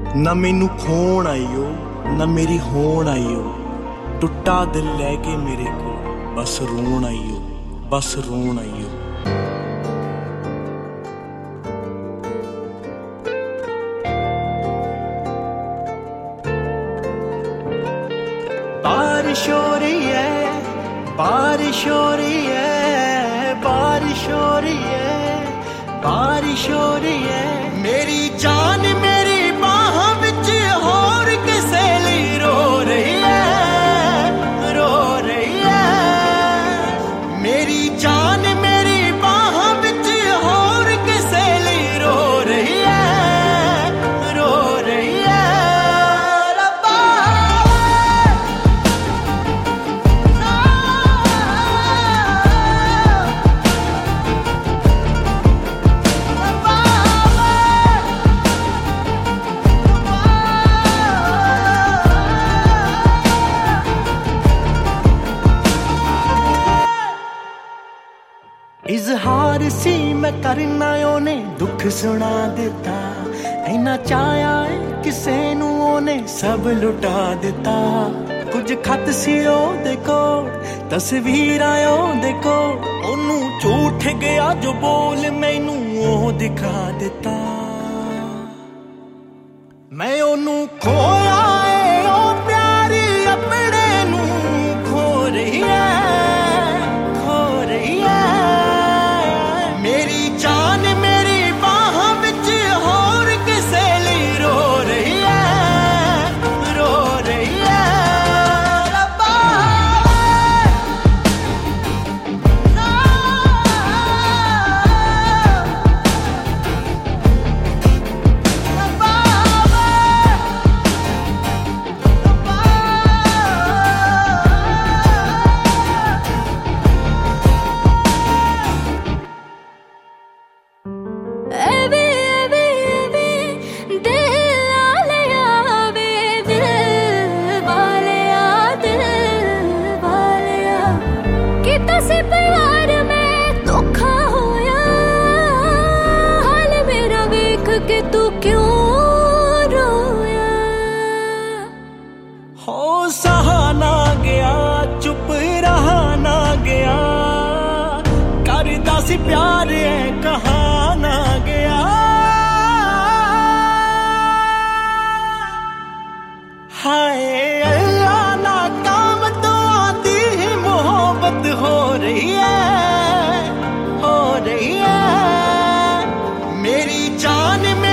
ना मैनू खोण आईओ ना मेरी होण आईओ, टुट्टा दिल लैके मेरे को बस रोण आईओ, बस रोण आईओ। बारिश हो रही है, बारिश हो रही है, बारिश हो रही है, बारिश हो रही है। मेरी जान मेरी बाह विच होर किसे लई रो रही है, रो रही है। मेरी जान मेरी बाह विच होर किसे लई रो रही है, रो रही है। इजहार सी मैं करना ओने दुख सुना दिता, इना चाया किसे नू ओने सब लुटा दिता। कुछ खत सी ओदे कोल, तस्वीरां ओदे कोल, ओनू झूठ गया जो बोल मैनू ओ दिखा दिता। मैं ओनू खोया ओ प्यारी अपने नू खो रही है, खो रही है। मेरी जान मेरी बाह विच होर किसे लई रो रही है, रो रही है। तू क्यों रोया? हो सहा ना गया, चुप रहा ना गया, करदा सी प्यार है कहा ना गया। हाय अल्लाह ना काम तो आती ही मोहब्बत हो रही है, हो रही है। मेरी जान में